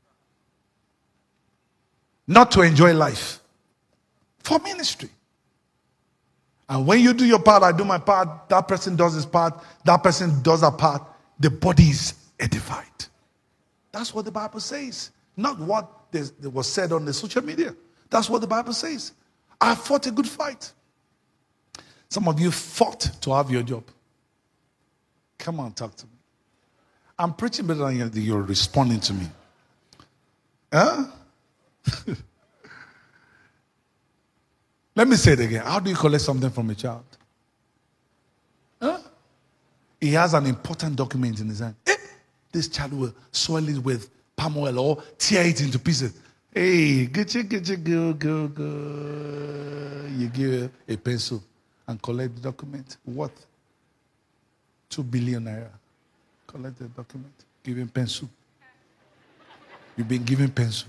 [SPEAKER 1] Not to enjoy life. For ministry. And when you do your part, I do my part, that person does his part, that person does a part, the body is edified. That's what the Bible says. Not what was said on the social media. That's what the Bible says. I fought a good fight. Some of you fought to have your job. Come on, talk to me. I'm preaching better than you're responding to me. Huh? Let me say it again. How do you collect something from a child? Huh? He has an important document in his hand. This child will soil it with palm oil or tear it into pieces. Hey, go. You give a pencil and collect the document. What? 2 billion naira. Collect the document. Give him pencil. You've been given pencil.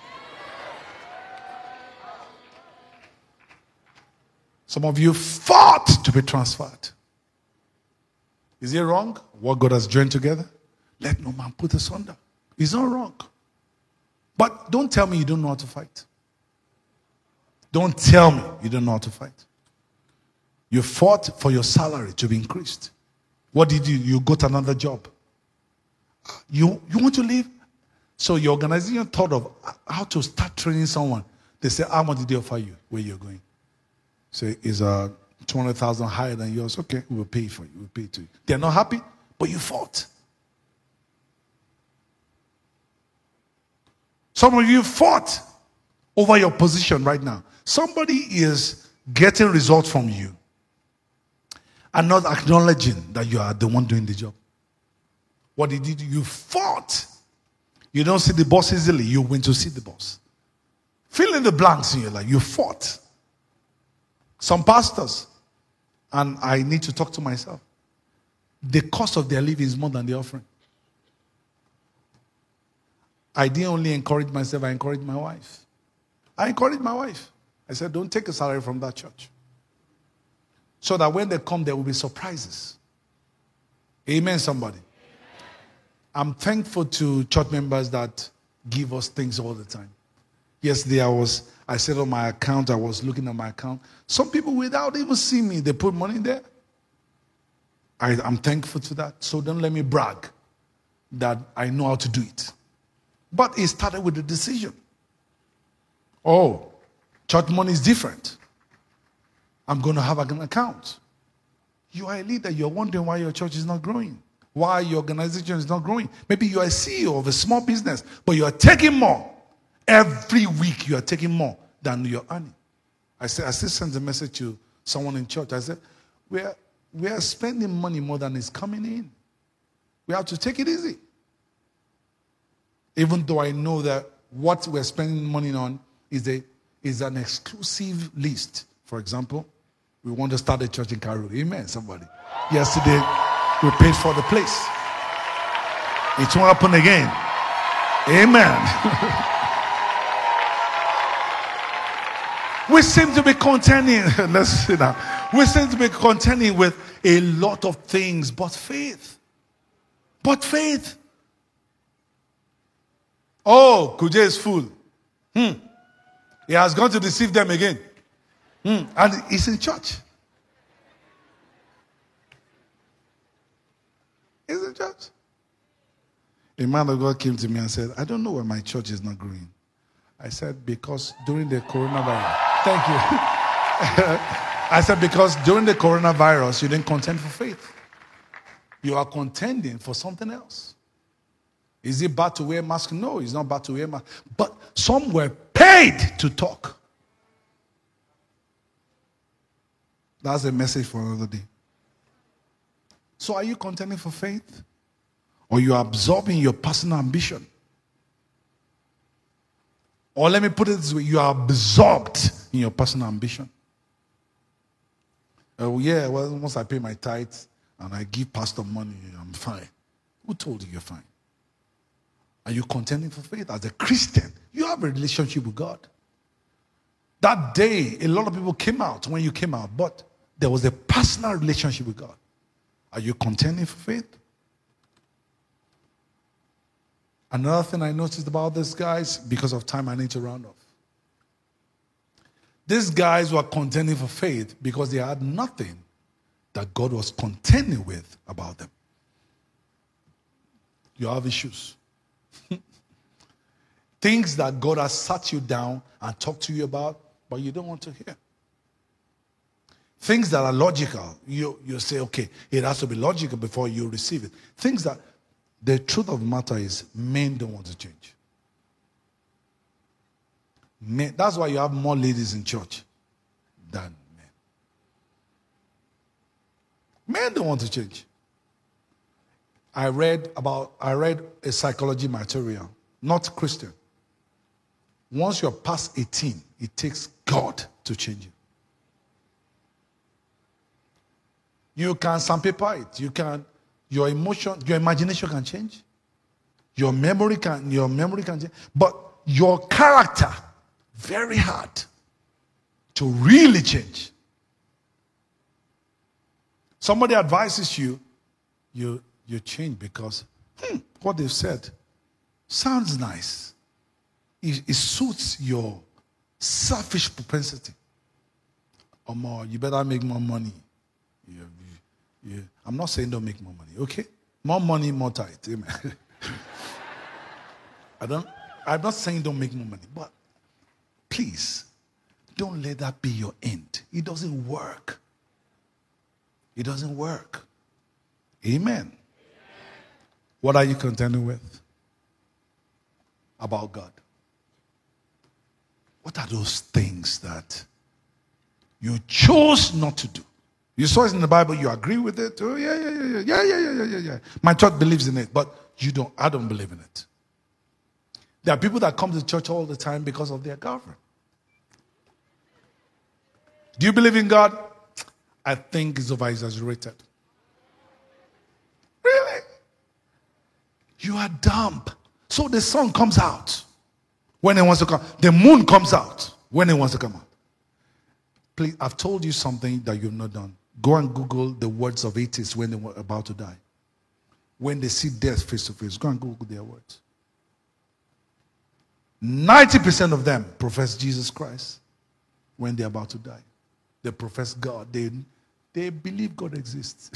[SPEAKER 1] Some of you fought to be transferred. Is it wrong? What God has joined together? Let no man put asunder. It's not wrong. But don't tell me you don't know how to fight. Don't tell me you don't know how to fight. You fought for your salary to be increased. What did you do? You got another job. You want to leave? So your organization thought of how to start training someone. They say, how much did they offer you where you're going? So it's 200,000 higher than yours. Okay, we will pay for you. We'll pay to you. They're not happy, but you fought. Some of you fought over your position right now. Somebody is getting results from you and not acknowledging that you are the one doing the job. What did you do? You fought. You don't see the boss easily. You went to see the boss. Fill in the blanks in your life. You fought. Some pastors, and I need to talk to myself, the cost of their living is more than the offering. I didn't only encourage myself, I encouraged my wife. I said, don't take a salary from that church. So that when they come, there will be surprises. Amen, somebody. I'm thankful to church members that give us things all the time. Yesterday I said on my account, I was looking at my account. Some people without even seeing me, they put money there. I'm thankful to that. So don't let me brag that I know how to do it. But it started with a decision. Oh, church money is different. I'm going to have an account. You are a leader. You're wondering why your church is not growing. why your organization is not growing. Maybe you are a CEO of a small business, but you are taking more. Every week you are taking more than you're earning. I still sent a message to someone in church. I said, we are spending money more than is coming in. We have to take it easy. Even though I know that what we're spending money on is an exclusive list. For example, we want to start a church in Cairo. Amen, somebody. Yesterday, we paid for the place. It won't happen again. Amen. We seem to be contending. Let's sit down. We seem to be contending with a lot of things, but faith. But faith. Oh, Kuje is full. He has gone to deceive them again. And he's in church. He's in church. A man of God came to me and said, I don't know why my church is not growing. I said, because during the coronavirus. Thank you. I said, because during the coronavirus, you didn't contend for faith. You are contending for something else. Is it bad to wear a mask? No, it's not bad to wear a mask. But some were paid to talk. That's a message for another day. So are you contending for faith? Or you are absorbing your personal ambition? Or let me put it this way, you are absorbed in your personal ambition. Oh yeah, well, once I pay my tithes and I give pastor money, I'm fine. Who told you you're fine? Are you contending for faith? As a Christian, you have a relationship with God. That day, a lot of people came out when you came out, but there was a personal relationship with God. Are you contending for faith? Another thing I noticed about these guys, because of time I need to round off. These guys were contending for faith because they had nothing that God was contending with about them. You have issues. Things that God has sat you down and talked to you about, but you don't want to hear. Things that are logical, you say, okay, it has to be logical before you receive it. Things that, the truth of the matter is, men don't want to change. Men, that's why you have more ladies in church than men. Men don't want to change. I read a psychology material, not Christian. Once you're past 18, it takes God to change you. You can sandpaper it. You can, your imagination can change. Your memory can change. But your character, very hard to really change. Somebody advises you change because what they've said sounds nice. It suits your selfish propensity. Or more, you better make more money. I'm not saying don't make more money, okay? More money, more tight. Amen. I'm not saying don't make more money, but please, don't let that be your end. It doesn't work. It doesn't work. Amen. What are you contending with about God? What are those things that you chose not to do? You saw it in the Bible, you agree with it. Oh, yeah. My church believes in it, but you don't. I don't believe in it. There are people that come to church all the time because of their girlfriend. Do you believe in God? I think it's over-exaggerated. Really? You are dumb. So the sun comes out when it wants to come. The moon comes out when it wants to come out. Please, I've told you something that you've not done. Go and Google the words of atheists when they were about to die. When they see death face to face, go and Google their words. 90% of them profess Jesus Christ when they're about to die. They profess God. They believe God exists.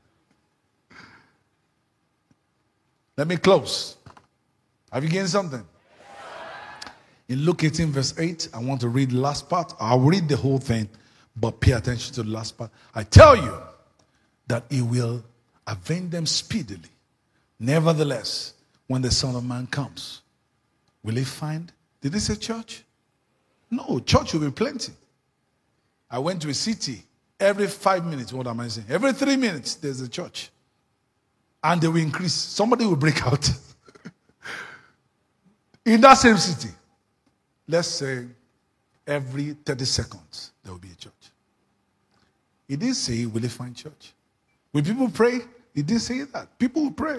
[SPEAKER 1] Let me close. Have you gained something? In Luke 18 verse 8, I want to read the last part. I'll read the whole thing, but pay attention to the last part. I tell you that he will avenge them speedily. Nevertheless, when the Son of Man comes, will he find? Did he say church? No, church will be plenty. I went to a city. Every 5 minutes, what am I saying? Every 3 minutes, there's a church. And they will increase. Somebody will break out. In that same city, let's say every 30 seconds, there will be a church. He didn't say, will he find church? Will people pray? He didn't say that. People will pray.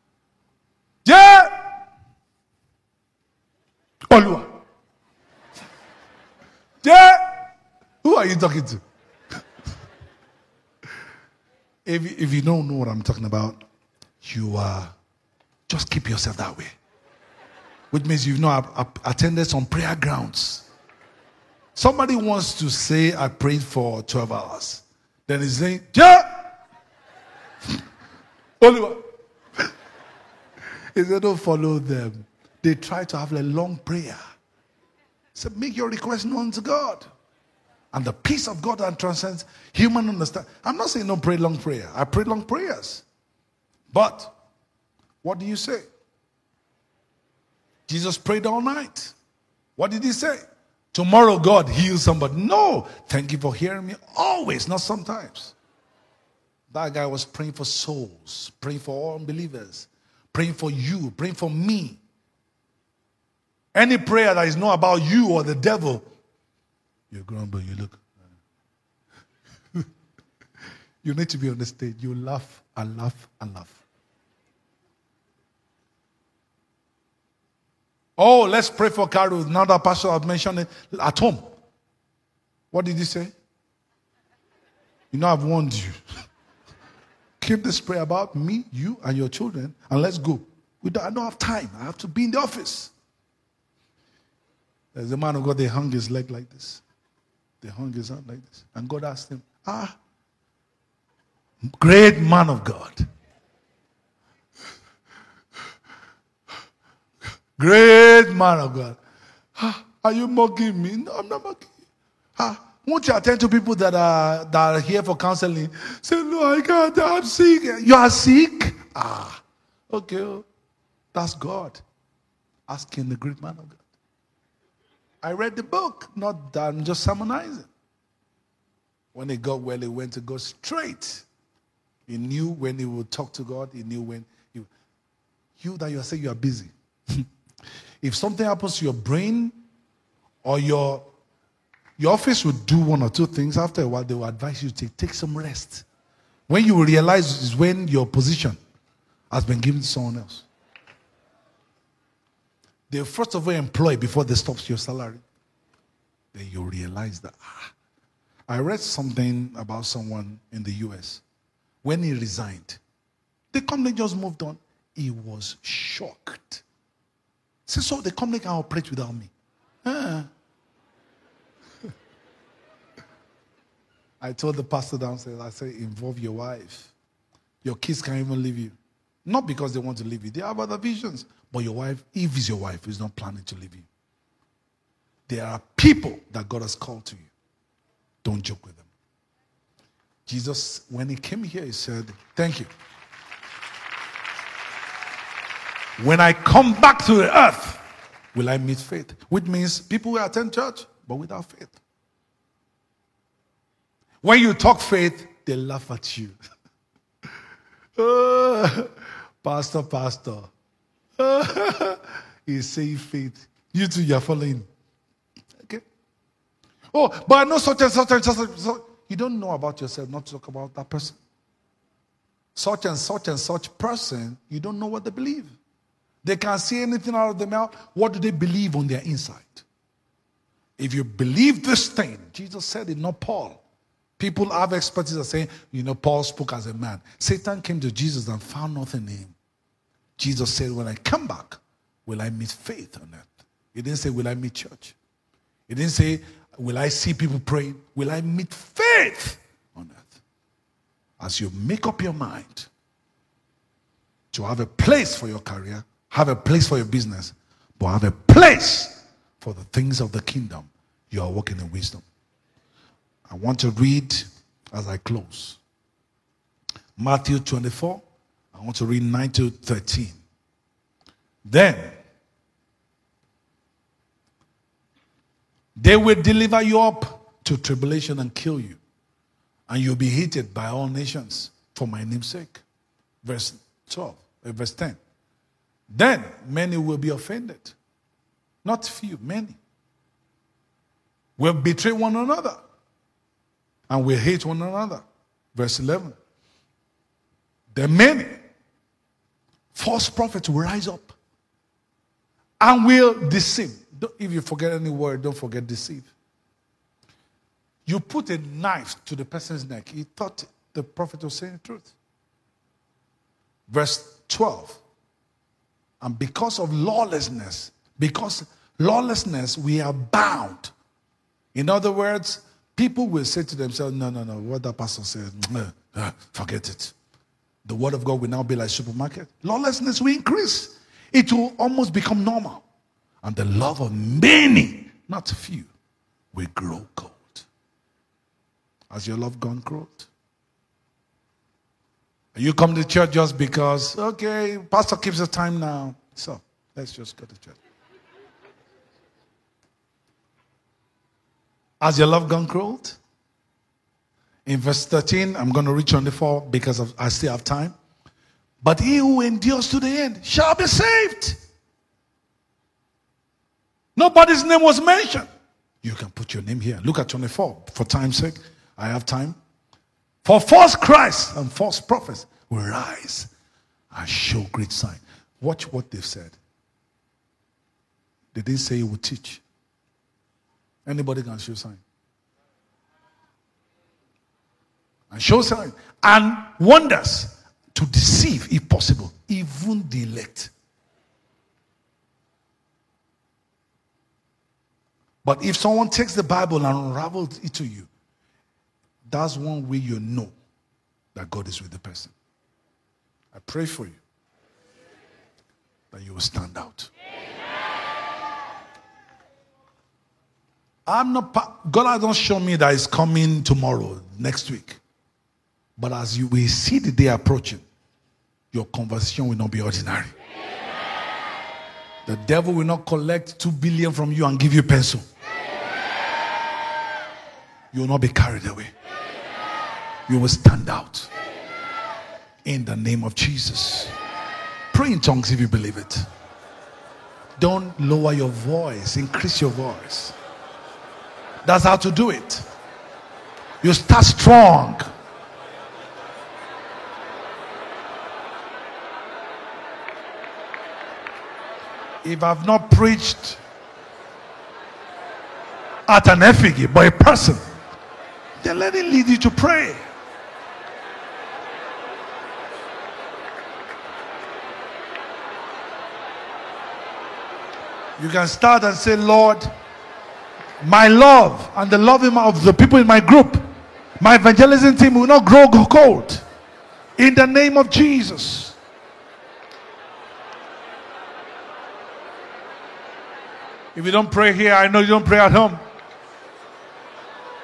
[SPEAKER 1] Yeah! Olua. Yeah! Who are you talking to? If you don't know what I'm talking about, you just keep yourself that way. Which means you've not attended some prayer grounds. Somebody wants to say, I prayed for 12 hours. Then he's saying, yeah! Oliver. He said, don't follow them. They try to have a long prayer. So make your request known to God. And the peace of God that transcends human understanding. I'm not saying don't pray long prayer. I pray long prayers. But what do you say? Jesus prayed all night. What did he say? Tomorrow God heals somebody. No. Thank you for hearing me always, not sometimes. That guy was praying for souls, praying for all unbelievers, praying for you, praying for me. Any prayer that is not about you or the devil, you grumble, you look. You need to be on the stage. You laugh and laugh and laugh. Oh, let's pray for Carol. Now that pastor has mentioned it at home. What did he say? You know, I've warned you. Keep this prayer about me, you, and your children, and let's go. I don't have time. I have to be in the office. There's a man of God, they hung his leg like this. They hung his hand like this. And God asked him, great man of God. Great man of God. Are you mocking me? No, I'm not mocking you. Won't you attend to people that are here for counseling? Say, no, I can't. I'm sick. You are sick? Okay. That's God asking the great man of God. I read the book, not that I'm just sermonizing. When he got well, he went to go straight. He knew when he would talk to God. He knew when you that you are saying you are busy. If something happens to your brain or your office will do one or two things. After a while, they will advise you to take some rest. When you will realize is when your position has been given to someone else. They first of all employ before they stop your salary. Then you realize that. I read something about someone in the US. When he resigned, the company just moved on. He was shocked. He said, so the company can operate without me. I told the pastor downstairs, I said, involve your wife. Your kids can't even leave you. Not because they want to leave you. They have other visions. But your wife, if it's your wife, is not planning to leave you. There are people that God has called to you. Don't joke with them. Jesus, when he came here, he said, thank you. When I come back to the earth, will I meet faith? Which means people will attend church, but without faith. When you talk faith, they laugh at you. Pastor. He's saying faith. You too, you're following. Okay. Oh, but I know such and such and such. You don't know about yourself, not to talk about that person. Such and such person, you don't know what they believe. They can't see anything out of their mouth. What do they believe on their inside? If you believe this thing, Jesus said it, not Paul. People have expertise that say, Paul spoke as a man. Satan came to Jesus and found nothing in him. Jesus said, when I come back, will I meet faith on earth? He didn't say, will I meet church? He didn't say, will I see people praying? Will I meet faith on earth? As you make up your mind to have a place for your career, have a place for your business, but have a place for the things of the kingdom, you are walking in wisdom. I want to read as I close. Matthew 24. I want to read 9 to 13. Then they will deliver you up to tribulation and kill you, and you'll be hated by all nations for my name's sake. Verse 10. Then many will be offended. Not few, many. Will betray one another and will hate one another. Verse 11. Then many false prophets will rise up and will deceive. If you forget any word, don't forget deceive. You put a knife to the person's neck. He thought the prophet was saying the truth. Verse 12. And because of lawlessness, we are bound. In other words, people will say to themselves, no, what that pastor said, forget it. The word of God will now be like supermarket. Lawlessness will increase. It will almost become normal. And the love of many, not few, will grow cold. Has your love gone cold? You come to church just because, okay, pastor keeps the time now. So, let's just go to church. Has your love gone cold? In verse 13, I'm going to reach 24 because I still have time. But he who endures to the end shall be saved. Nobody's name was mentioned. You can put your name here. Look at 24. For time's sake, I have time. For false Christs and false prophets will rise and show great sign. Watch what they've said. They didn't say he would teach. Anybody can show sign. And show sign. And wonders to deceive, if possible, even the elect. But if someone takes the Bible and unravels it to you, that's one way you know that God is with the person. I pray for you that you will stand out. God has not shown me that it's coming tomorrow, next week. But as you will see the day approaching, your conversation will not be ordinary. The devil will not collect 2 billion from you and give you a pencil. You will not be carried away. You will stand out. In the name of Jesus. Pray in tongues if you believe it. Don't lower your voice. Increase your voice. That's how to do it. You start strong. If I've not preached at an effigy, but a person, then let it lead you to pray. You can start and say, Lord, my love and the love of the people in my group, my evangelism team will not grow cold. In the name of Jesus. If you don't pray here, I know you don't pray at home.